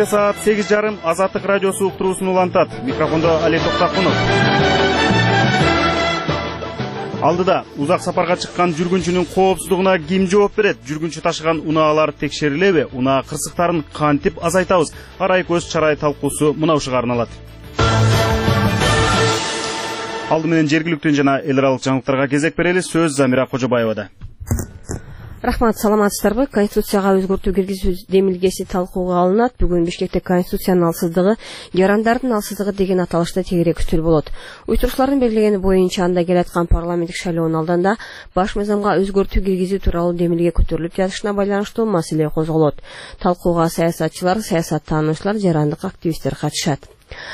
Кечке саат 8:30 Азаттык радиосу уктуруусун улантат. Микрофондо Али Токтакунов. Алдыда узак сапарга чыккан жүргүнчүнүн коопсуздугуна ким жооп берет? Жүргүнчү ташыган унаалар текшерилеби? Унаа кырсыктарын кантип азайтабыз? Арай көз чарай талкуусу мына ушуга арналат. Алды менен жергиликтүү жана эл аралык жаңылыктарга кезек берели. Сөз Замира Кожобаевада. Рахмат, саламатсыздарбы? Конституцияга өзгөртүү киргизүү демилгеси талкууга алынат. Бүгүн Бишкекте конституциянын алсыздыгы, жарандардын алсыздыгы деген аталышта тегерек күтүл болот. Уюштуруучулардын белгилегени боюнча анда келаткан парламенттик шайлоонун алдында баш мыйзамга өзгөртүү киргизүү тууралуу демилге көтөрүлүп жатышына байланыштуу маселе козголот. Талкууга саясатчылар, саясаттануучулар, жарандык активисттер катышат.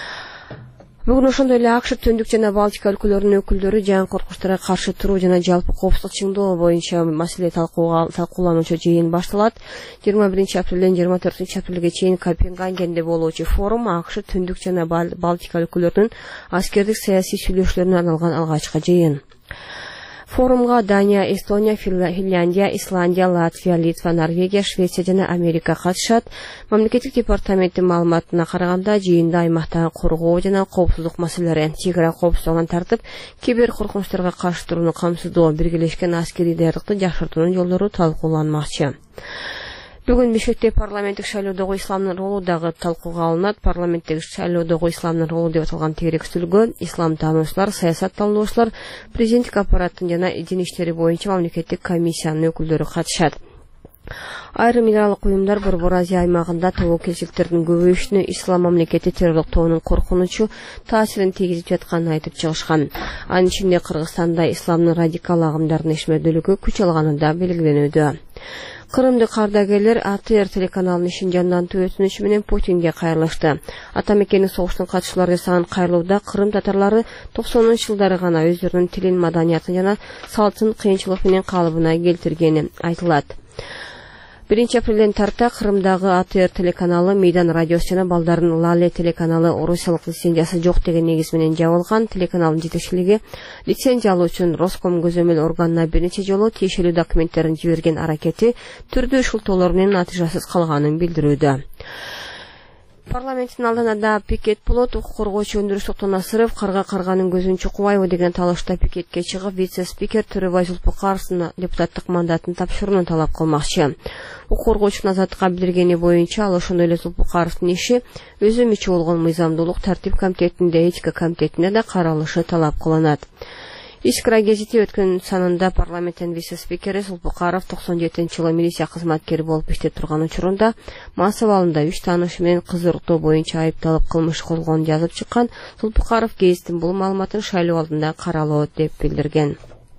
Бүгүн ошондой эле АКШ Түндүк жана Балтика өлкөлөрүнүн өкүлдөрү жан коркунучтарга каршы туруу жана жалпы коопсуздук чыңдоо боюнча маселе талкуулануучу жыйын башталат. 21 апрелден 24 апрелге чейин Копенгагенде болуучу форум АКШ Түндүк жана Балтика өлкөлөрүнүн аскердик саясий сүйлөшүүлөрүнө арналган алгачкы жыйын. Форумга Дания, Эстония, Финляндия, Исландия, Латвия, Литва, Норвегия, Швеция жана Америка катышат. Мамлекеттик департаменттин маалыматына караганда, жыйында аймактагы коргоо жана коопсуздук маселелери, чегара коопсуздугунан тартып, кибер коркунучтарга каршы турууну камсыздоо, биргелешкен аскерий даярдыкты жакшыртуунун жолдору талкууланмакчы. Бүгүн Бишкекте парламенттик шайлоодогу исламдын ролу дагы талкууга алынат. Парламенттик шайлоодогу исламдын ролу деп аталган тегерек сүйлгө ислам таануучулар, саясаттануучулар, президенттик аппараттын жана дин иштери боюнча мамлекеттик комиссиянын өкүлдөрү катышат. Айрым минералдык уюмдар Борбор Азия аймагында тобокелчиликтердин көбөйүшүнө ислам мамлекети террорлук тобунун коркунучу таасирин тийгизип жатканын айтып чыгышкан. Анын ичинде Кыргызстанда исламдын радикал агымдардын ишмердүүлүгү күч алганы да белгиленүүдө. Кырымдык ардагерлер АТР телеканалынын ишин жандантуу өтүнүчү менен Путинге кайрылышты. Ата мекенин согуштун катышуулары жасаган кайрылууда Кырым татарлары 90-жылдары гана өздөрүнүн тилин, маданиятын жана салтын кыйынчылык менен калыбына келтиргени айтылат. 1 апрелден тарта Кырымдагы АТР телеканалы Мейдан радиосу жана балдардын Лале телеканалы орусиялык лицензиясы жок деген негиз менен жабылган. Телеканалдын жетекчилиги лицензия алуу үчүн Роском көзөмөл органына бир нече жолу тиешелүү документтерин жиберген аракети түрдүү шылтоолор менен натыйжасыз калганын билдирүүдө. Парламенттин алдында да пикет болот. Укук коргоочу Өндүрүс Токтонасыров карганын көзүн чукубайбы деген талашта пикетке чыгып, вице-спикер Төрөбай Зулпукаровдун депутаттык мандатын тапшырууну талап кылмакчы. Укук коргоочунун азаттыкка билдиргени боюнча, ал ошондой эле Зулпукаровдун иши өзү мүчө болгон мыйзамдуулук тартип комитетинде, этика комитетинде да каралышы талап кылынат. Искра гезити өткөн санында парламенттин вице-спикери Зулпукаров 97-жылы милиция кызматкери болуп иштеп турган учурунда мас абалында 3 таанышы менен кыз уруктоо боюнча айыпталып кылмыш козголгонун жазып чыккан. Зулпукаров гезиттин бул маалыматын шайлоо алдында каралот деп билдирген.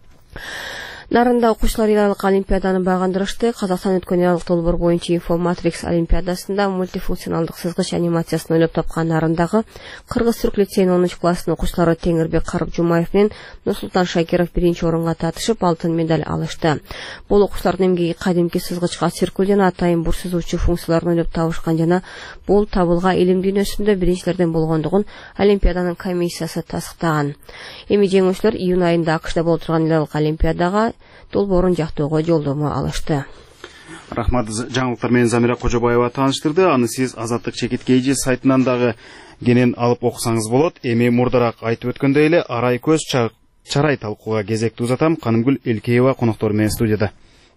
Нарында окуучулар эл аралык олимпиаданы багындырышты. Казакстан өткөн эл аралык долбоор боюнча Инфоматрикс олимпиадасында мультифункционалдык сызгыч анимациясын ойлоп тапкан Нарындагы Кыргыз-Түрк лицейинин 10-класстын окуучулары Теңирбек Карып Жумаев менен Нурсултан Шакиров 1-орунга татышып, алтын медаль алышты. Бул окуучулардын эмгеги кадимки сызгычка циркуль жана атайын бур сызуучу функцияларын ойлоп табышкан жана бул табылга илим дүйнөсүндө биринчилерден болгондугун олимпиаданын комиссиясы тастыктаган. Эми жеңүүчүлөр июнь айында АКШда болуп турган эл аралык олимпиадага долбоорун жактоого жолдомо алышты. Рахмат, жаңылыктар менен Замира Кожобаева тааныштырды. Аны сиз Азаттык чекиткейжи сайтынан дагы кенен алып окусаңыз болот. Эми мурдараак айтып өткөндөй эле арай көз чарай талкууга кезекти узатам. Канымгүл Элкеева коноктору менен студияда.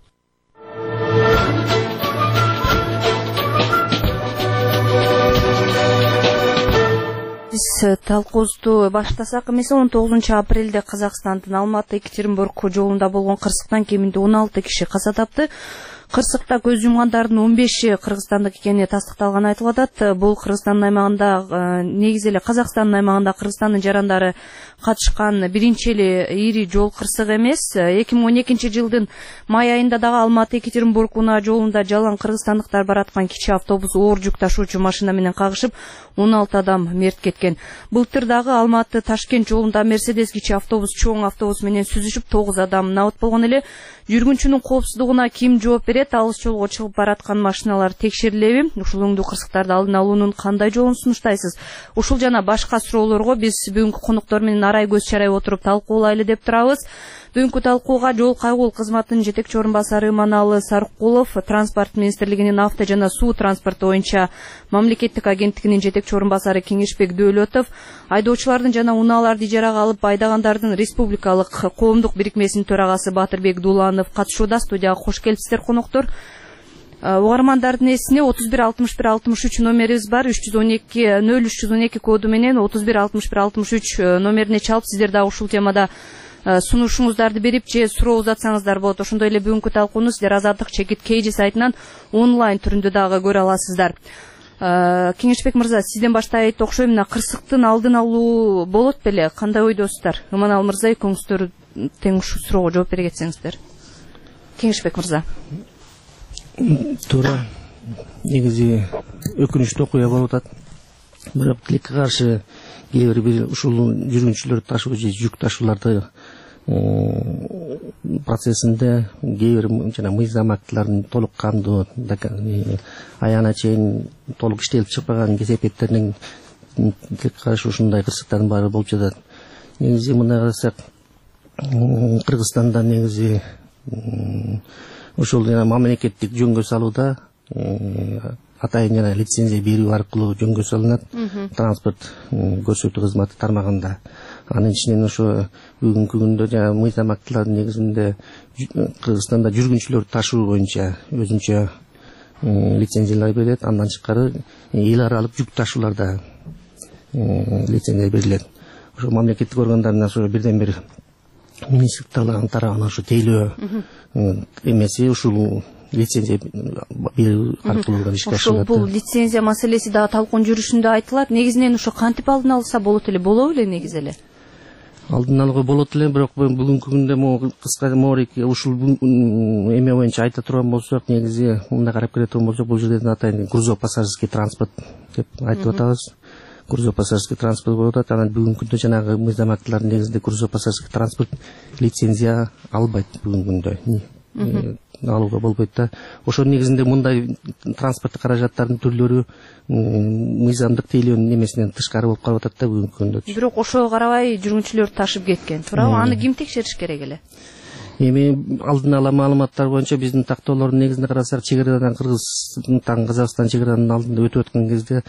Биз талкуубузду баштасак эмесе 19 апрелде Казакстандын Алматы-Екатеринбург жолунда болгон кырсыктан кеминде 16 киши каза тапты. Кырсыкта көз жумгандардын 15-и кыргызстандык экени тастыкталганы айтылып атат. Бул Кыргызстандын аймагында, негизи эле Казакстандын аймагында Кыргызстандын жарандары катышкан биринчи эле ири жол кырсыгы эмес. 2012-жылдын май айында дагы Алматы-Екатеринбург унаа жолунда жалаң кыргызстандыктар бараткан кичи автобус оор жүк ташуучу машина менен кагышып, 16 адам мерт кеткен. Былтыр дагы Алматы-Ташкент жолунда Мерседес кичи автобус чоң автобус менен сүзүшүп 9 адам набыт болгон эле. Жүргүнчүнүн коопсуздугуна ким жооп берет? келет, алыс жолго чыгып бараткан машиналар текшерилеби? Ушул оңдуу кырсыктарды алдын алуунун кандай жолун сунуштайсыз? Ушул жана башка суроолорго биз бүгүнкү коноктор менен арай көз чарай отуруп талкуулайлы деп турабыз. Бүгүнкү талкууга жол кайгыл кызматынын жетекчи орун басары Иманалы Сарыкулов, Транспорт министрлигинин авто жана суу транспорту боюнча мамлекеттик агенттигинин жетекчи орун басары Кеңешбек Дөөлөтов, айдоочулардын жана унааларды ижарага алып айдагандардын республикалык коомдук бирикмесинин төрагасы Батырбек Дуланов катышууда. Студияга кош келипсиздер коноктор. Угармандардын эсине 316163 номерибиз бар. 312 коду менен 316163 номерине чалып сиздер дагы ушул темада сунушуңуздарды берип же суроо узатсаңыздар болот. Ошондой эле бүгүнкү талкууну сиздер Азаттык чекит KG сайтынан онлайн түрүндө дагы көрө аласыздар. Кеңешбек мырза, сизден баштайт окшойм, мына кырсыктын алдын алуу болот беле? Кандай ойдосуздар? Иманалы мырза, экөөңүздөр тең ушул суроого жооп бере кетсеңиздер. Кеңешбек мырза. Туура. Негизи өкүнүчтүү окуя болуп атат. Бирок тилекке каршы кээ бир ушул жүргүнчүлөр ташуу же жүк ташууларды процессинде кээ бир жана мыйзам актыларын толук кандуу аяна чейин толук иштелип чыкпаган кесепеттеринин тилекке каршы ушундай кырсыктардын баары болуп жатат. Негизи мындай карасак, Кыргызстанда негизи ушул жана мамлекеттик жөнгө салууда атайын жана лицензия берүү аркылуу жөнгө салынат транспорт көрсөтүү кызматы тармагында. Анын ичинен ошо бүгүнкү күндө жана мыйзам актыларынын негизинде Кыргызстанда жүргүнчүлөр ташуу боюнча өзүнчө лицензиялар берилет. Андан тышкары эл аралык жүк ташууларда лицензия берилет. Ошо мамлекеттик органдардын ошо бирден бир министрликтин тарабынан ошо тейлөө эмеси ушул лицензия берүү аркылуу ишке ашырылат. Бул лицензия маселеси дагы талкуунун жүрүшүндө айтылат. Негизинен ошо кантип алдын алса болот эле? Болобу эле негизи эле? Алдын алууга болот эле, бирок бүгүнкү күндө могу кыска моорик ушул эме боюнча айта турган болсок, негизи мындай карап келе турган болсок, бул жерде атайын грузово-пассажирский транспорт деп айтып атабыз. Грузово-пассажирский транспорт болуп атат. Анан бүгүнкү күндө жанагы мыйзам актыларынын негизинде грузово-пассажирский транспорт лицензия албайт. Бүгүнкү күндө алууга болбойт да. Ошонун негизинде мындай транспорттук каражаттардын түрлөрү мыйзамдык тейлөөнүн эмесинен тышкары болуп калып атат да бүгүнкү күндө. Бирок ошого карабай жүргүнчүлөр ташып кеткен, туурабы? Аны ким текшериш керек эле? Эми алдын ала маалыматтар боюнча биздин тактоолордун негизинде карасак, чегарадан Кыргызстан, Казакстан чегаранын алдында өтүп аткан кезде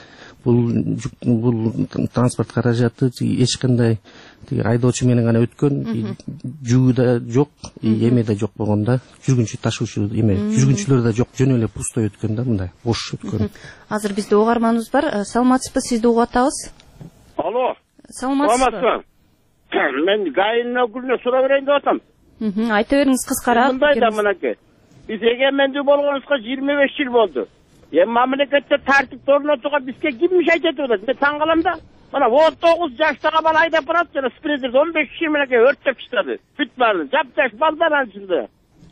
бул транспорт каражаты эч кандай айдоочу менен гана өткөн, жүгү да жок, эме да жок болгон да. Жүргүнчү ташуучу эме, жүргүнчүлөр да жок, жөн эле пустой өткөн да, мындай бош өткөн. Азыр бизде угарманыбыз бар. Саламатсызбы? Сизди угуп атабыз. Алло. Саламатсызбы? Мен гайын өкүлүнө суроо берейин деп атам. Айта бериңиз кыскараак. Мындай да мынакей. Биз эгемендүү болгонубузга 25 жыл болду. Эми мамлекетте тартип орнотууга бизге ким мешайт этип атат? Мен таң калам да. Мына 19 жаштагы бала айдап барат, жана спринтер 15 киши менен өрттөп чыктады. Бүт баарын жап-жаш балдар анын ичинде.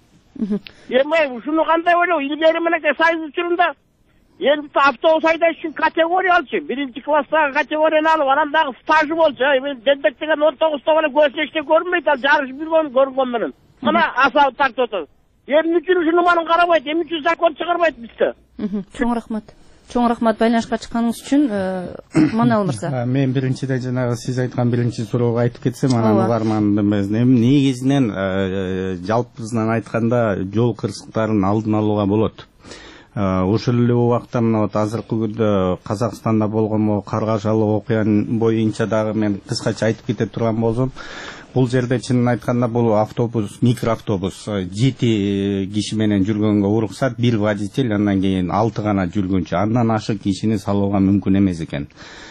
Эми ушуну кандай ойлоо? Илгери менен сайыз учурунда элбетте автобус айдаш үчүн категория алчу. 1-класстагы категорияны алып, анан дагы стажы болчу. Эми дендек деген 19-та бала көзүнө эчтеке көрүнбөйт, ал жарыш көргөн менен. Мына асабы тартып атат. Эмне үчүн ушуну маны карабайт, эмне үчүн закон чыгарбайт бизде? Чоң рахмат. Чоң рахмат байланышка чыкканыңыз үчүн. Манал мырза. Мен биринчиден жанагы сиз айткан биринчи суроого айтып кетсем, анан угармандын эми негизинен жалпысынан айтканда жол кырсыктарын алдын алууга болот. Ошол эле убакта мына азыркы күндө Казакстанда болгон каргашалуу окуянын боюнча дагы мен кыскача айтып кете турган болсом, бул жерде чынын айтканда бул автобус, микроавтобус 7 киши менен жүргөнгө уруксат, 1 водитель, андан кийин 6 гана жүргүнчү. Андан ашык кишини салууга мүмкүн эмес экен.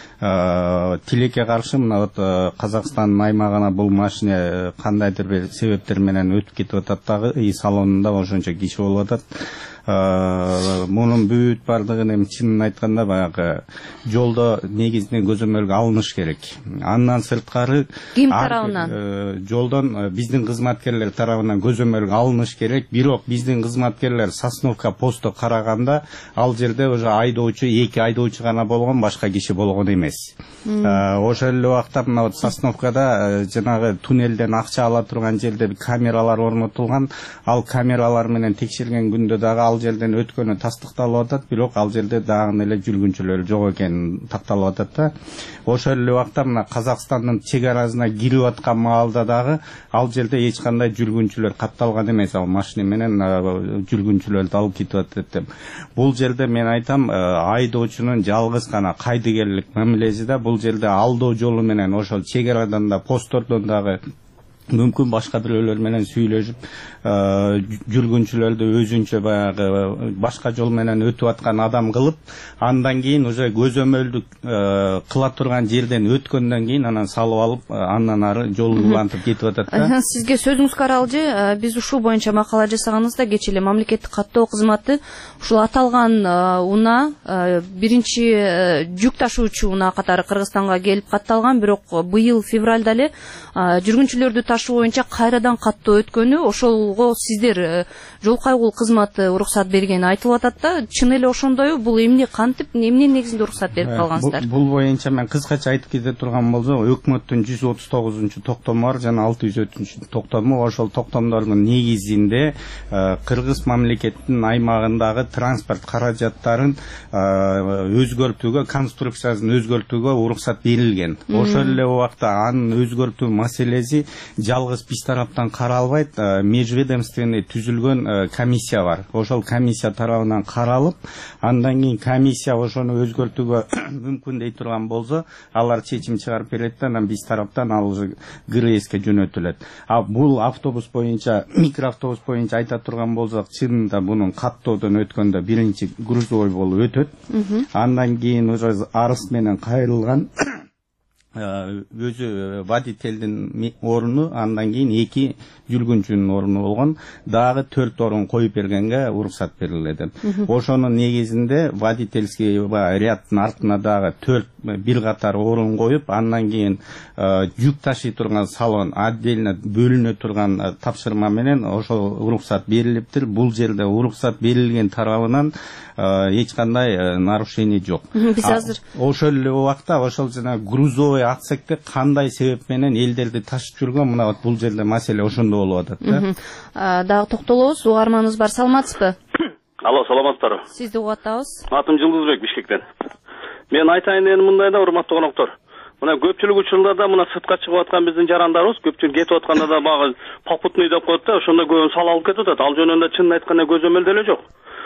Тилекке каршы мына Казакстандын аймагына бул машина кандайдыр бир себептер менен өтүп кетип атат дагы, салонунда ошончо киши болуп атат. Мунун бүт бардыгын эми чынын айтканда баягы жолдо негизинен көзөмөлгө алыныш керек. Андан сырткары ким тарабынан? Жолдон биздин кызматкерлер тарабынан көзөмөлгө алыныш керек. Бирок биздин кызматкерлер Сосновка посту караганда ал жерде уже айдоочу, 2 айдоочу гана болгон, башка киши болгон эмес. Ошол эле убакта мына Сосновкада жанагы туннелден акча ала турган жерде камералар орнотулган. Ал камералар менен текшерген күндө дагы ал жерден өткөнү тастыкталып атат, бирок ал жерде дагы эле жүргүнчүлөр жок экени такталып атат да. Ошол эле убакта мына Казакстандын чек арасына кирип аткан маалда дагы ал жерде эч кандай жүргүнчүлөр катталган эмес. Ал машина менен жүргүнчүлөрдү алып кетип атат деп. Бул жерде мен айтам, айдоочунун жалгыз гана кайдыгерлик мамилеси да бул жерде алдоо жолу менен ошол чек арадан да посттордон дагы мүмкүн башка бирөөлөр менен сүйлөшүп, жүргүнчүлөрдү өзүнчө баягы башка жол менен өтүп аткан адам кылып, андан кийин уже көзөмөлдүк кыла турган жерден өткөндөн кийин анан салып алып, андан ары жол улантып кетип атат да. Сизге сөзүңүзгө аралжы, биз ушул боюнча макала жасаганыбызда кечээ эле мамлекеттик каттоо кызматы ушул аталган унаа биринчи жүк ташуучу унаа катары Кыргызстанга келип катталган, бирок быйыл февралда эле жүргүнчүлөрдү ташуу боюнча кайрадан каттоо өткөнү, ошолго сиздер жол кайгул кызматы уруксат бергени айтылып атат да. Чын эле ошондойбу? Бул эмне кантип, эмненин негизинде уруксат берип калгансыздар? Бул боюнча мен кыскача айтып кете турган болсом, өкмөттүн 139 токтому бар жана 603 токтому. Ошол токтомдордун негизинде Кыргыз мамлекетинин аймагындагы транспорт каражаттарын өзгөртүүгө, конструкциясын өзгөртүүгө уруксат берилген. Ошол эле убакта анын өзгөртүү маселеси жалгыз биз тараптан каралбайт, межведомственный түзүлгөн комиссия бар. Ошол комиссия тарабынан каралып, андан кийин комиссия ошону өзгөртүүгө мүмкүн дей турган болсо, алар чечим чыгарып берет да, анан биз тараптан ал уже ГРСке жөнөтүлөт. Бул автобус боюнча, микроавтобус боюнча айта турган болсок, чынында бунун каттоодон өткөндө биринчи грузовой болуп өтөт. Андан кийин уже арыз менен кайрылган өзү водительдин оруну, андан кийин 2 жүргүнчүнүн оруну болгон, дагы 4 орун коюп бергенге уруксат берилет. Ошонун негизинде водительский ряддын артына дагы 4 бир катар орун коюп, андан кийин жүк ташый турган салон отдельно бөлүнө турган тапшырма менен ошол уруксат берилиптир. Бул жерде уруксат берилген тарабынан эч кандай нарушение жок. Биз азыр ошол эле убакта ошол жана грузовой отсекте кандай себеп менен элдерди ташып жүргөн, мына бул жерде маселе ошондо болуп атат да. Дагы токтолобуз, угарманыбыз бар, саламатсызбы? Алло, саламатсыздарбы? Сизди угуп атабыз. Атым Жылдызбек, Бишкектен. Мен айтайын дегеним мындай да, урматтуу коноктор. Мына көпчүлүк учурларда мына сыртка чыгып аткан биздин жарандарыбыз көпчүлүк кетип атканда да багы попутный деп коет да, ошондо көбүн сал алып кетип атат. Ал жөнүндө чынын айтканда көзөмөл деле жок.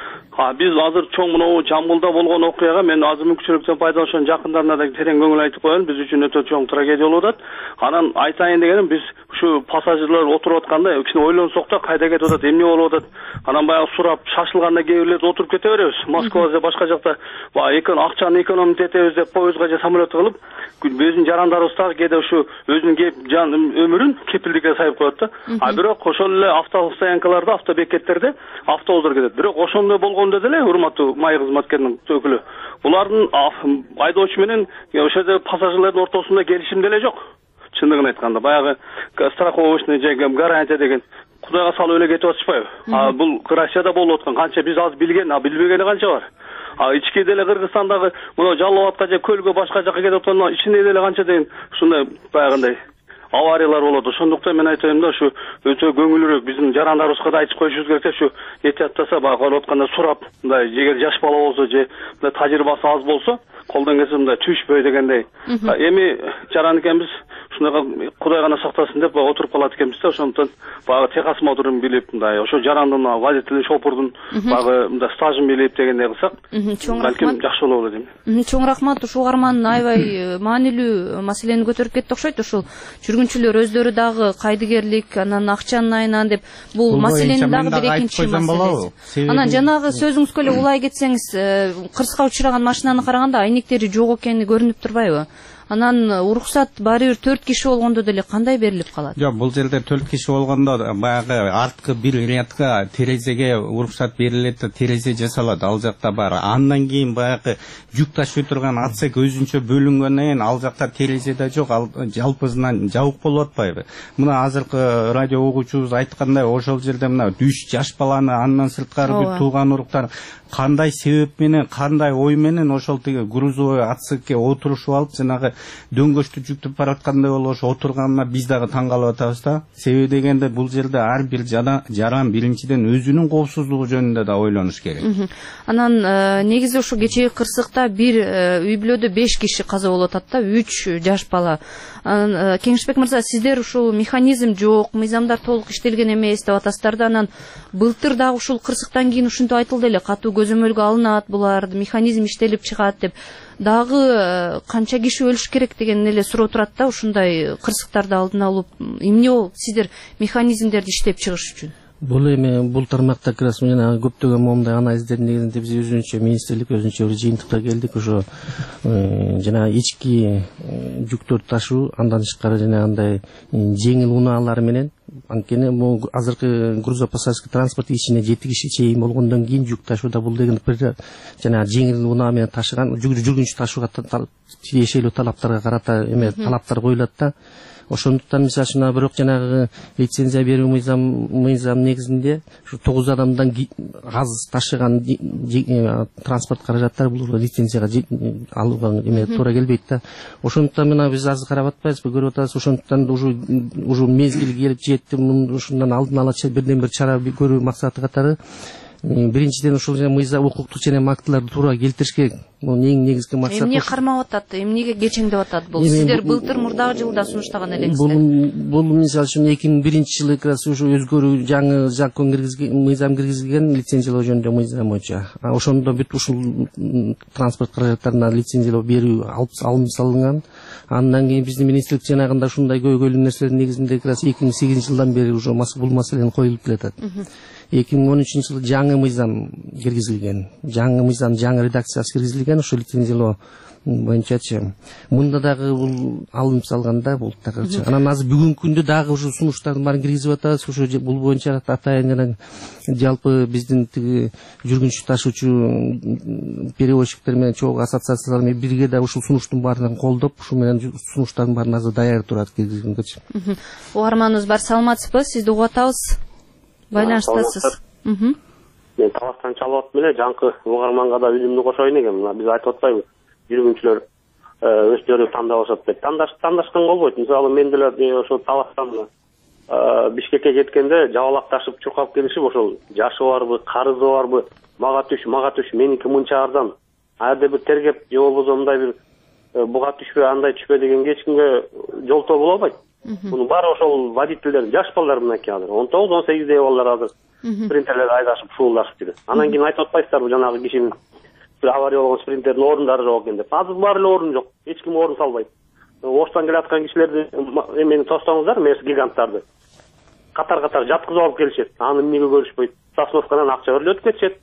Биз азыр чоң мынау Жамбылда болгон окуяга мен азыр мүмкүнчүлүктөн пайдаланып жакындарына да терең көңүл айтып коеюн. Биз үчүн өтө чоң трагедия болуп атат. Анан айтайын дегеним, биз ушу пассажирлер отуруп атканда кичине ойлонсок да, кайда кетип атат, эмне болуп атат. Анан баягы сурап шашылганда кээ бирлер отуруп кете беребиз. Москва же башка жакта акчаны экономить этебиз деп поездга же самолетко кылып, биздин жарандарыбыз дагы кээде ушу өзүнүн жан өмүрүн кепилдикке сайып коет да. Бирок ошол эле автостоянкаларда, автобекеттерде автобустар кетет. Бирок ошондой болгондо деле, урматтуу май кызматкеринин өкүлү, булардын айдоочу менен ошол жерде пассажирлердин ортосунда келишим деле жок. Чындыгын айтканда, баягы страховочный же гарантия деген Кудайга салып эле кетип атышпайбы? Бул Россияда болуп аткан, канча биз аз билген, билбегени канча бар. Ички деле Кыргызстандагы мына Жалал Абадка же көлгө башка жака кетип аткан ичинде деле канча деген ушундай баягындай авариялар болот. Ошондуктан мен айтайм да, ушу өтө көңүлүрөөк биздин жарандарыбызга да айтып коюшубуз керек да, ушу этияттаса баягы болуп атканда сурап, мындай эгер жаш бала болсо же мындай тажрыйбасы аз болсо, колдон келсе мындай түшпөй дегендей. Эми жаран экенбиз, ушундай Кудай гана сактасын деп отуруп калат экенбиз да, ошондуктан баягы техас мотурун билип, мындай ошо жарандын водитель шопурдун баягы мындай стажын билип дегендей кылсак, балким жакшы болот дейм. Чоң рахмат. Ушул угарман аябай маанилүү маселени көтөрүп кетти окшойт. Ушул жүргүнчүлөр өздөрү дагы кайдыгерлик, анан акчанын айынан деп, бул маселенин дагы бир экинчи маселеси. Анан жанагы сөзүңүзгө эле улай кетсеңиз, кырсыкка учураган машинаны караганда айнектери жок экени көрүнүп турбайбы? Анан уруксат баары бир 4 киши болгондо деле кандай берилип калат? Жок, бул жерде 4 киши болгондо баягы арткы бир рядка терезеге уруксат берилет, терезе жасалат, ал жакта бар. Андан кийин баягы жүк ташый турган отсек өзүнчө бөлүнгөндөн кийин ал жакта терезе да жок, ал жалпысынан жабык болуп атпайбы? Мына азыркы радио угуучубуз айткандай, ошол жерде мына 3 жаш баланы, андан сырткары бир тууган уруктар кандай себеп менен, кандай ой менен ошол тиги грузовой отсекке отурушуп алып, жанагы дөңгөчтү жүктөп бараткандай болуп ошо отурганына биз дагы таң калып атабыз да. Себеби дегенде бул жерде ар бир жаран биринчиден өзүнүн коопсуздугу жөнүндө да ойлонуш керек. Анан негизи ушу кечеги кырсыкта бир үй бүлөдө 5 киши каза болуп атат да, 3 жаш бала. Кеңешбек мырза, сиздер ушул механизм жок, мыйзамдар толук иштелген эмес деп атасыздар да, анан былтыр дагы ушул кырсыктан кийин ушинтип айтылды эле, катуу көзөмөлгө алынат булар, механизм иштелип чыгат деп. Дагы канча киши өлүш керек деген эле суроо турат да, ушундай кырсыктарды алдын алып, эмне болуп сиздер механизмдерди иштеп чыгыш үчүн? Бул эми бул тармакта кырас менен көптөгөн момундай анализдердин негизинде биз өзүнчө министрлик өзүнчө бир жыйынтыкка келдик. Ошо жана ички жүктөрдү ташуу, андан тышкары жана андай жеңил унаалар менен, анткени бул азыркы грузопассажирский транспорт ичине 7 киши чейин болгондон кийин жүк ташууда бул деген жана жеңил унаа менен ташыган жүргүнчү ташууга тиешелүү талаптарга карата эме талаптар коюлат да. Ошондуктан мисалы үчүн бирок жанагы лицензия берүү мыйзам негизинде ушу 9 адамдан аз ташыган транспорт каражаттары бул лицензияга алууга эме туура келбейт да. Ошондуктан мына биз азыр карап атпайбызбы, көрүп атабыз. Ошондуктан уже мезгил келип жетти, ушундан алдын ала бирден бир чара көрүү максаты катары биринчиден ушул мыйзам укуктук жана актыларды туура келтириш керек. Бул эң негизги максат. Эмне кармап атат, эмнеге кечеңдеп атат бул? Сиздер былтыр мурдагы жылда сунуштаган элеңиздер. Бул мисалы үчүн 2001-жылы ушу өзгөрүү жаңы закон мыйзам киргизилген, лицензиялоо жөнүндө мыйзам боюнча. Ошондо бүт ушул транспорт каражаттарына лицензиялоо берүү алым салынган. Андан кийин биздин министрлик жанагында ушундай көйгөйлүү нерселердин негизинде 2008-жылдан бери уже бул маселени коюлуп келатат. 2013-жылы жаңы мыйзам киргизилген. Жаңы мыйзам, жаңы редакциясы киргизилген, ошо лицензиялоо боюнчачы. Мында дагы бул алым салганда бул такырчы. Анан азыр бүгүнкү күндө дагы ушу сунуштардын баарын киргизип атабыз. Ошо бул боюнча атайын жана жалпы биздин тиги жүргүнчү ташуучу перевозчиктер менен чогуу ассоциациялар менен бирге да ушул сунуштун баарын колдоп, ушу менен сунуштардын баарын азыр даяр турат киргизгенчи. Угарманыбыз бар, саламатсызбы? Сизди угуп атабыз. Байланыштасыз. Мен Таластан чалып атам эле, жаңкы угарманга да билимди кошоюн экен. Мына биз айтып атпайбы, жүргүнчүлөр өздөрү тандап алышат деп. Тандашкан болбойт. Мисалы мен деле ошо Таластан Бишкекке кеткенде жабалак ташып чуркап келишип, ошол жашы барбы, карызы барбы, мага түш, меники мынчаардан. Айда бир тергеп, же болбосо мындай бир буга түшпө, андай түшпө дегенге эч кимге жолтоо боло албайт. Мунун баары ошол водительдер, жаш балдар мынакей азыр 19-18 балдар азыр спринтерлерди айдашып шуулдашып жүрөт. Анан кийин айтып атпайсыздарбы, жанагы кишинин бир авария болгон спринтердин орундары жок экен деп. Азыр баары эле орун жок, эч ким орун салбайт. Оштан келаткан кишилерди эмени тостоңуздар, мерс гиганттарды катар жаткызып алып келишет. Аны эмнеге көрүшпөйт? Сосновкадан акча берилип өтүп кетишет.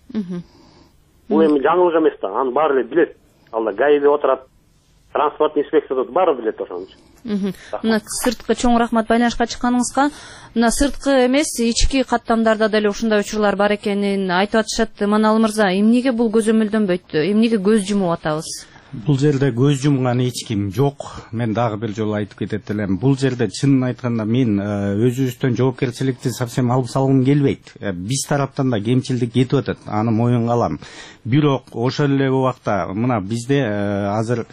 Бул эми жаңылык эмес да, аны баары эле билет. Алда ГАИде отурат, транспорт инспекциясы баары билет ошону. Мына сырткы чоң рахмат байланышка чыкканыңызга. Мына сырткы эмес, ички каттамдарда деле ушундай учурлар бар экенин айтып атышат. Маналы мырза, эмнеге бул көзөмөлдөнбөйт? Эмнеге көз жумуп атабыз? Бул жерде көз жумган эч ким жок. Мен дагы бир жолу айтып кетет элем. Бул жерде чынын айтканда мен өзүбүздөн жоопкерчиликти совсем алып салгым келбейт. Биз тараптан да кемчилдик кетип атат. Аны моюнга алам. Бирок ошол эле убакта мына бизде азыр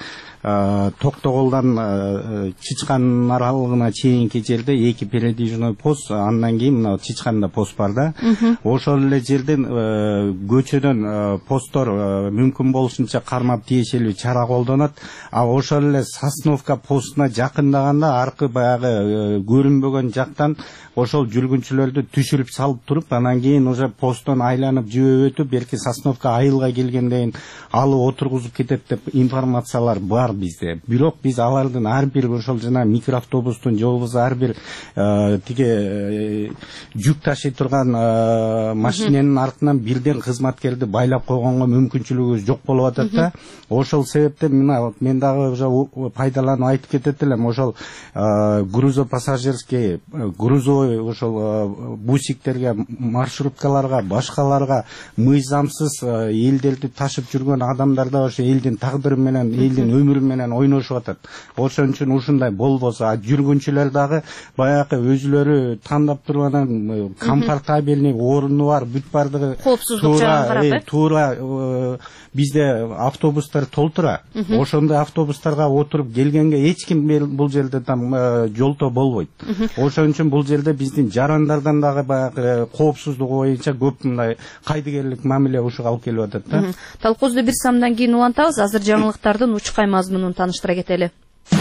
Токтоголдан Чычкан аралыгына чейинки жерде 2 передвижной пост, андан кийин мына Чычканда пост бар да. Ошол эле жерден көчөдөн посттор мүмкүн болушунча кармап тиешелүү чара колдонот. А ошол эле Сосновка постуна жакындаганда аркы баягы көрүнбөгөн жактан ошол жүргүнчүлөрдү түшүрүп салып туруп, анан кийин уже посттон айланып жөө өтүп, берки Сосновка айылга келгенден алып отургузуп кетет деп информациялар бар. бар бизде. Бирок биз алардын ар бир ошол жана микроавтобустун же болбосо ар бир тиге жүк ташый турган машиненин артынан бирден кызматкерди байлап койгонго мүмкүнчүлүгүбүз жок болуп атат да. Ошол себептен мен дагы уже пайдаланып айтып кетет элем. Ошол грузопассажирский, грузовой ошол бусиктерге, маршруткаларга, башкаларга мыйзамсыз элдерди ташып жүргөн адамдар да ошо элдин тагдыры менен, элдин өмүрү менен ойношуп атат. Ошон үчүн ушундай болбосо, жүргүнчүлөр дагы баягы өзүлөрү тандап турган комфортабельный оруну бар, бүт бардыгы туура бизде автобустар толтура. Ошондой автобустарга отуруп келгенге эч ким бул жерде там жолто болбойт. Ошон үчүн бул жерде биздин жарандардан дагы баягы коопсуздугу боюнча көп мындай кайдыгерлик мамиле ушуга алып келип атат да. Талкуубузду бир самдан кийин улантабыз. Азыр жаңылыктардын учкай мазмунун тааныштыра кетели.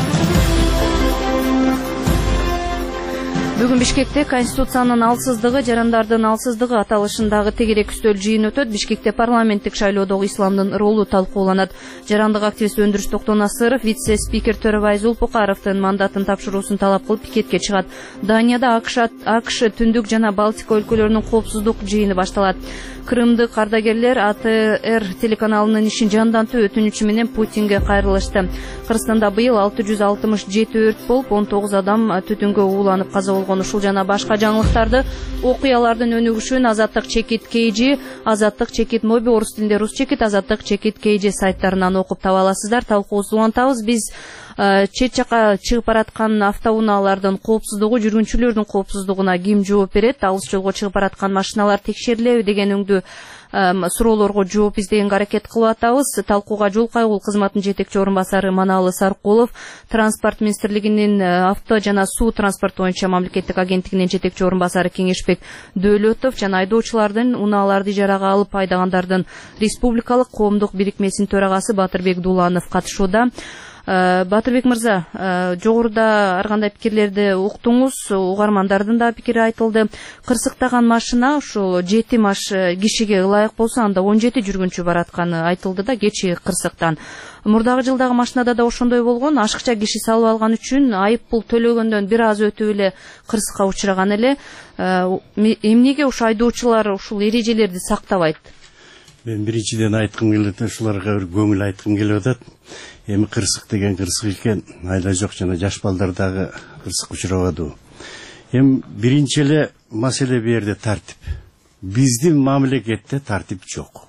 Бүгүн Бишкекте Конституциянын алсыздыгы, жарандардын алсыздыгы аталышындагы тегерек үстөл жыйын өтөт. Бишкекте парламенттик шайлоодогу исламдын ролу талкууланат. Жарандык активист Өндүрүш Токтонасыров вице-спикер Төрөбай Зулпукаровдун мандатын тапшыруусун талап кылып пикетке чыгат. Данияда АКШ түндүк жана Балтика өлкөлөрүнүн коопсуздук жыйыны башталат. Крымдык ардагерлер АТР телеканалынын ишин жандантуу өтүнүчү менен Путинге кайрылышты. Кыргызстанда быйыл 667 өрт болуп, 19 адам түтүнгө ууланып каза болгон. Ушул жана башка жаңылыктарды, окуялардын өнүгүшүн Азаттык чекит KG, Азаттык чекит моби, орус тилинде рус чекит, Азаттык чекит KG сайттарынан окуп таба аласыздар. Талкуубузду улантабыз. Биз чет жака чыгып бараткан автоунаалардын коопсуздугу, жүргүнчүлөрдүн коопсуздугуна ким жооп берет? Алыс жолго чыгып бараткан машиналар текшерилеби деген өңдүү суроолорго жооп издегенге аракет кылып атабыз. Талкууга жол кайгуу кызматынын жетекчи орун басары Маналы Саркулов, Транспорт министрлигинин авто жана суу транспорту боюнча мамлекеттик агенттигинин жетекчи орун басары Кеңешбек Дөөлөтов жана айдоочулардын унааларды ижарага алып айдагандардын республикалык коомдук бирикмесинин төрагасы Батырбек Дуланов катышууда. Батырбек мырза, жогоруда ар кандай пикирлерди уктуңуз, угармандардын да пикири айтылды. Кырсыктаган машина ушул 7 кишиге ылайык болсо, анда 17 жүргүнчү баратканы айтылды да кечээ кырсыктан. Мурдагы жылдагы машинада да ошондой болгон. Ашыкча киши салып алган үчүн айып пул төлөгөндөн бир аз өтүп эле кырсыкка учураган эле. Эмнеге ушу айдоочулар ушул эрежелерди сактабайт? Мен биринчиден айткым келет, ушуларга бир көңүл айткым келип атат. Эми кырсык деген кырсык экен, айла жок жана жаш балдар дагы кырсык учурабады. Эми биринчи эле маселе бу жерде тартип. Биздин мамлекетте тартип жок.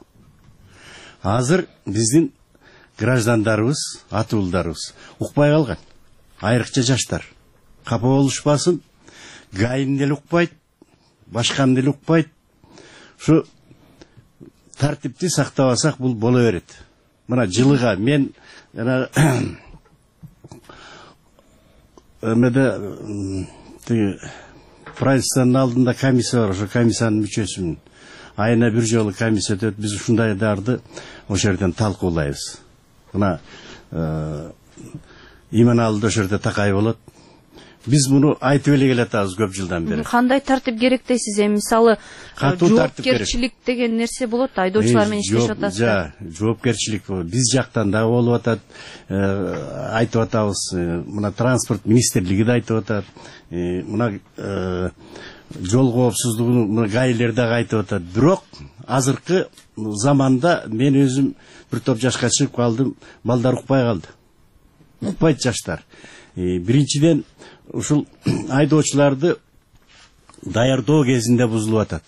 Азыр биздин граждандарыбыз, ата уулдарыбыз укпай калган. Айрыкча жаштар. Капа болушпасын, гайын деле укпайт, башканы деле укпайт. Ушу тартипти сактабасак бул боло берет. Мына жылыга мен правительствонун алдында комиссия бар, ошо комиссиянын мүчөсүмүн. Айына бир жолу комиссия өтөт, биз ушундайларды ошол жерден талкуулайбыз. Мына Иманалды ошол жерде такай болот. Биз муну айтып эле келатабыз көп жылдан бери. Кандай тартип керек дейсиз? Эми мисалы жоопкерчилик деген нерсе болот, айдоочулар менен иштешип атасыздар. Жоопкерчилик биз жактан да болуп атат, айтып атабыз. Мына транспорт министрлиги да айтып атат. Мына жол коопсуздугун гайлер да айтып атат. Бирок азыркы заманда мен өзүм бир топ жашка чыгып калдым, балдар укпай калды. Укпайт жаштар. Биринчиден ушул айдоочуларды даярдоо кезинде бузулуп атат.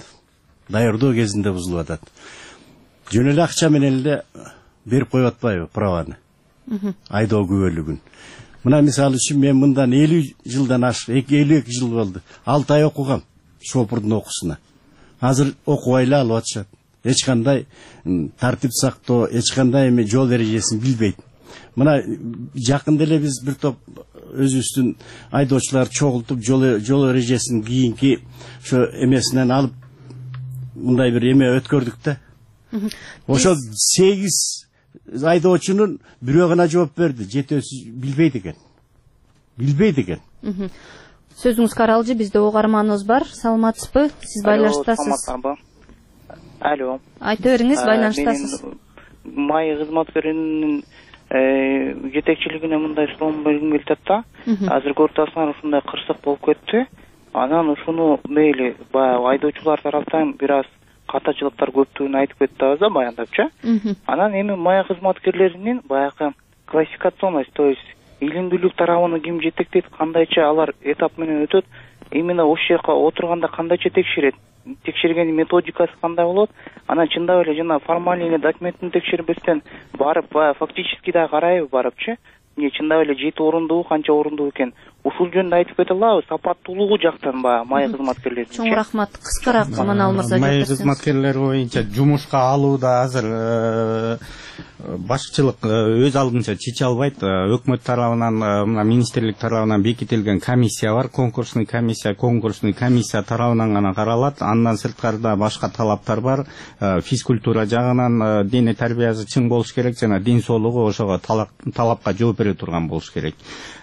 Жөн эле акча менен эле берип коюп атпайбы праваны? Айдоо күбөлүгүн. Мына мисалы үчүн мен мындан 50 жылдан ашык, 52 жыл болду. 6 ай окугам шопурдун окуусуна. Азыр окубай эле алып атышат. Эч кандай тартип сактоо, эч кандай эме жол эрежесин билбейт. Мына жакында эле биз бир топ өзүбүздүн айдоочулар чогултуп жол эрежесин кийинки ошо эмесинен алып мындай бир эме өткөрдүк да. Ошо 8 айдоочунун бирөө гана жооп берди, жетөөсү билбейт экен. Сөзүңүз каралжы, бизде угарманыбыз бар. Саламатсызбы? Сиз байланыштасыз. Алло. Айта бериңиз, байланыштасыз. Май кызматкеринин жетекчилигине мындай суроом бергим келип атат да. Азыр көрүп атасыңар ушундай кырсык болуп кетти. Анан ушуну мейли баягы айдоочулар тараптан бир аз катачылыктар көптүгүн айтып кетти да баяндапчы. Анан эми мая кызматкерлеринин баягы классификационность, то есть илимдүүлүк тарабын ким жетектейт, кандайча алар этап менен өтөт, именно ошол жака отурганда кандайча текшерет, текшергенин методикасы кандай болот, анан чындап эле жана формальный документин текшербестен барып фактически да карайбы барыпчы, эмне чындап эле жети орундуу, канча орундуу экен, ушул жөнүндө айтып кете алабыз, сапаттуулугу жактан май кызматкерлеринин. Чоң рахмат. Кыскараак Манал мырза. Май кызматкерлери боюнча жумушка алууда азыр башчылык өз алдынча чече албайт. Өкмөт тарабынан, мына министрлик тарабынан бекитилген комиссия бар, конкурсный комиссия тарабынан гана каралат. Андан сырткарыда башка талаптар бар. Физкультура жагынан дене тарбиясы чың болуш керек, жана ден соолугу ошого талапка жооп бере турган болуш керек.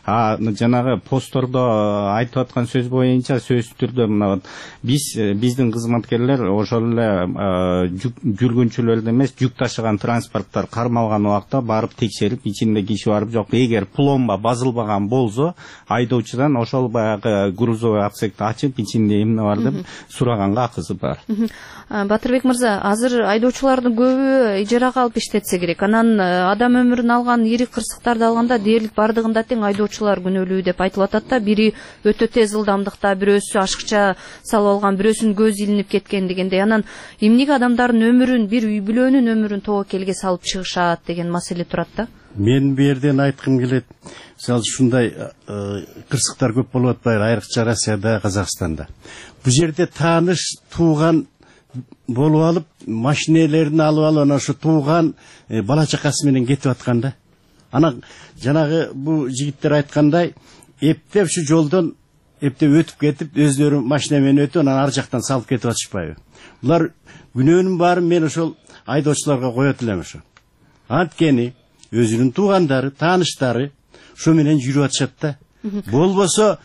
Жанагы постордо айтып аткан сөз боюнча сөзсүз түрдө мына биздин кызматкерлер ошол эле жүргүнчүлөрдү эмес, жүк ташыган транспорттар кармалган убакта барып текшерип, ичинде киши барып жок, эгер пломба базылбаган болсо, айдоочудан ошол баягы грузовой отсекти ачып, ичинде эмне бар деп сураганга акысы бар. Батырбек мырза, азыр айдоочулардын көбү ижарага алып иштетсе керек. Анан адам өмүрүн алган ири кырсыктарды алганда дээрлик бардыгында тең айдоочулар күнөөлүү деп айтылып атат да. Бири өтө тез ылдамдыкта, бирөөсү ашыкча салып алган, бирөөсүнүн көзү илинип кеткен дегендей. Анан эмнеге адамдардын өмүрүн, бир үй бүлөнүн өмүрүн тобокелге салып чыгышат деген маселе турат да. Мен бу жерден айткым келет. Мисалы ушундай кырсыктар көп болуп атпайбы, айрыкча Россияда, Казакстанда. Бу жерде тааныш, тууган болуп алып, машинелерин алып анан ошо тууган бала чакасы менен кетип атканда. Анан жанагы бу жигиттер айткандай, эптеп ушу жолдон эптеп өтүп кетип, өздөрү машина менен өтүп, анан ар жактан салып кетип атышпайбы. Булар күнөөнүн баарын мен ошол айдоочуларга коет элем ошо. Анткени өзүнүн туугандары, тааныштары ошо менен жүрүп атышат да. Болбосо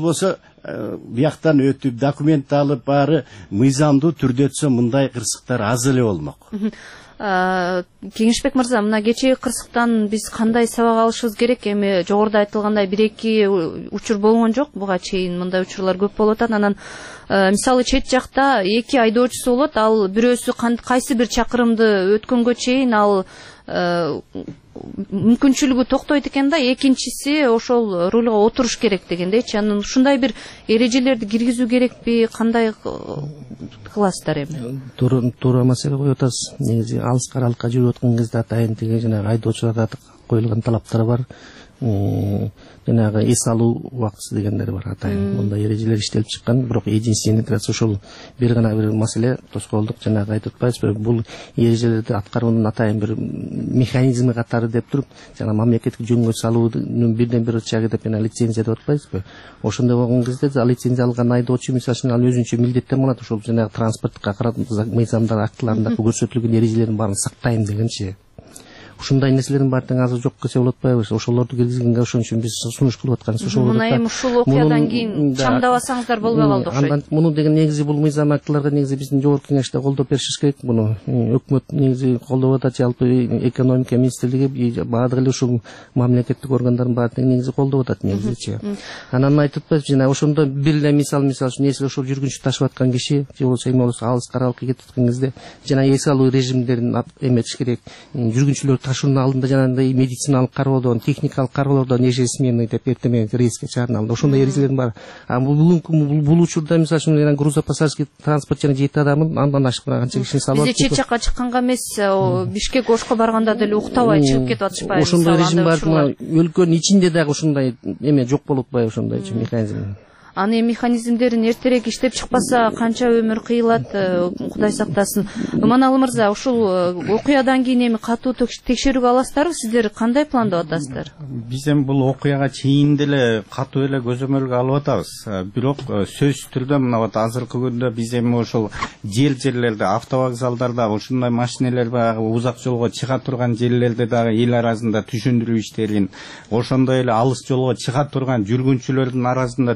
бияктан өтүп, документ алып баары мыйзамдуу түрдө өтсө мындай кырсыктар аз эле болмок. Кеңешбек мырза, мына кечеги кырсыктан биз кандай сабак алышыбыз керек? Эми жогоруда айтылгандай 1-2 учур болгон жок, буга чейин мындай учурлар көп болуп атат. Анан мисалы чет жакта 2 айдоочусу болот, ал бирөөсү кайсы бир чакырымды өткөнгө чейин ал мүмкүнчүлүгү токтойт экен да, экинчиси ошол рульга отуруш керек дегендейчи. Анан ушундай бир эрежелерди киргизүү керекпи? Кандай кыласыздар эми? Туура маселе коюп атасыз. Негизи алыс каралыкка жүрүп аткан кезде атайын тиги жанагы айдоочуларга коюлган талаптар бар. Жанагы эс алуу убактысы дегендер бар атайын. Мындай эрежелер иштелип чыккан, бирок единственный ошол бир гана бир маселе тоскоолдук жанагы айтып атпайбызбы? Бул эрежелерди аткаруунун атайын бир механизми катары деп туруп, жана мамлекеттик жөнгө салуунун бирден бир ычагы деп лицензия деп атпайбызбы? Ошондой болгон кезде лицензия алган айдоочу мисалы ал өзүнчө милдеттенет, ошол жанагы транспорттукка мыйзамдар актыларында көрсөтүлгөн эрежелердин баарын сактайм дегенчи. Ушундай нерселердин баарын азыр жок кылса болот атпайбы? Ошолорду киргизгенге ошон үчүн биз сунуш кылып атканбыз. Мына эми ушул окуядан кийин чамдабасаңыздар болбой калды окшойт. Муну деген негизи бул мыйзам актыларга негизи биздин жогорку кеңеште колдоп беришибиз керек. Буну өкмөт негизи колдоп атат, жалпы экономика министрлиги баардык эле ушул мамлекеттик органдардын баардыгы негизи колдоп атат негизичи. Анан айтып атпайбыз, жана ошондо бир эле мисал нерсе ошол жүргүнчү ташып аткан киши же болбосо эми болсо алыс каралыкка кетип аткан кезде жана эс алуу режимдерин эметиш керек. Жүргүнчүлөр ташуунун алдында жанагындай медициналык кароодон, техникалык кароолордон ежесменный деп эртең рейске чыгарылды. Ошондой эрежелер бар. Бул учурда мисалы үчүн грузопассажирский транспорт жана 7 адамын андан ашык канча кишини салып бизде чет жакка чыкканга эмес, Бишкек Ошко барганда деле уктабай чыгып кетип атышпайбы? Ошондой режим бар. Өлкөнүн ичинде дагы ушундай эме жок болуп атпайбы, ошондойчу механизм. Аны механизмдерин эртерээк иштеп чыкпаса канча өмүр кыйылат, Кудай сактасын. Манал мырза, ушул окуядан кийин эми катуу текшерүүгө аласыздарбы? Сиздер кандай пландап атасыздар? Биз эми бул окуяга чейин деле катуу эле көзөмөлгө алып атабыз. Бирок сөзсүз түрдө мына азыркы күндө биз эми ошол жерлерде, автовокзалдарда ушундай машинелер баягы узак жолго чыга турган жерлерде дагы эл арасында түшүндүрүү иштерин, ошондой эле алыс жолго чыга турган жүргүнчүлөрдүн арасында түшүндүрүү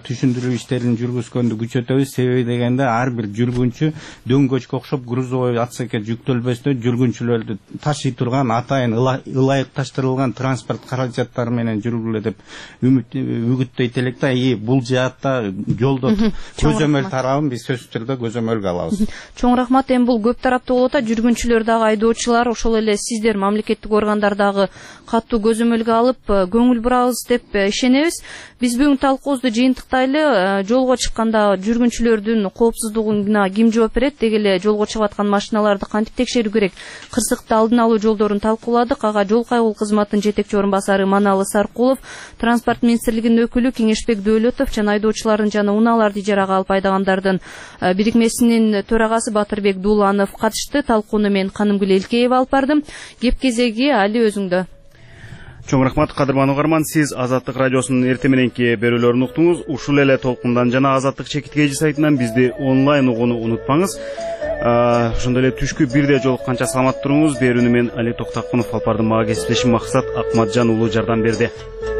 териштирүү иштерин жүргүзгөндү күчөтөбүз. Себеби дегенде ар бир жүргүнчү дөңгөчкө окшоп грузовой отсекке жүктөлбөстөн жүргүнчүлөрдү ташый турган атайын ылайыкташтырылган транспорт каражаттары менен жүргүлө деп үгүттөйт элек да. Бул жаатта жолдо көзөмөл тарабын биз сөзсүз түрдө көзөмөлгө алабыз. Чоң рахмат. Эми бул көп тараптуу болот. Жүргүнчүлөр дагы, айдоочулар, ошол эле сиздер мамлекеттик органдар дагы катуу көзөмөлгө алып көңүл бурабыз деп ишенебиз. Биз бүгүн талкуубузду жыйынтыктайлы. Жолго чыкканда жүргүнчүлөрдүн коопсуздугуна ким жооп берет, деги эле жолго чыгып аткан машиналарды кантип текшерүү керек, кырсыкты алдын алуу жолдорун талкууладык. Ага жол кайгылуу кызматтын жетекчи орун басары Маналы Саркулов, транспорт министрлигинин өкүлү Кеңешбек Дөөлөтов жана айдоочулардын жана унааларды ижарага алып айдагандардын бирикмесинин төрагасы Батырбек Дууланов катышты. Талкууну мен Канымгүл Элкеева алып бардым. Кеп кезеги али өзүңдө. Чоң рахмат, кадырман угарман. Сиз Азаттык радиосунун эртең мененки берүүлөрүн уктуңуз. Ушул эле толкундан жана Азаттык чекиткейжи сайтынан бизди онлайн угууну унутпаңыз. Ошондой эле түшкү 1де жолукканча саламат туруңуз. Берүүнү мен Али Токтакунов алып бардым. Мага кесиптешим Максат Акматжан уулу жардам берди.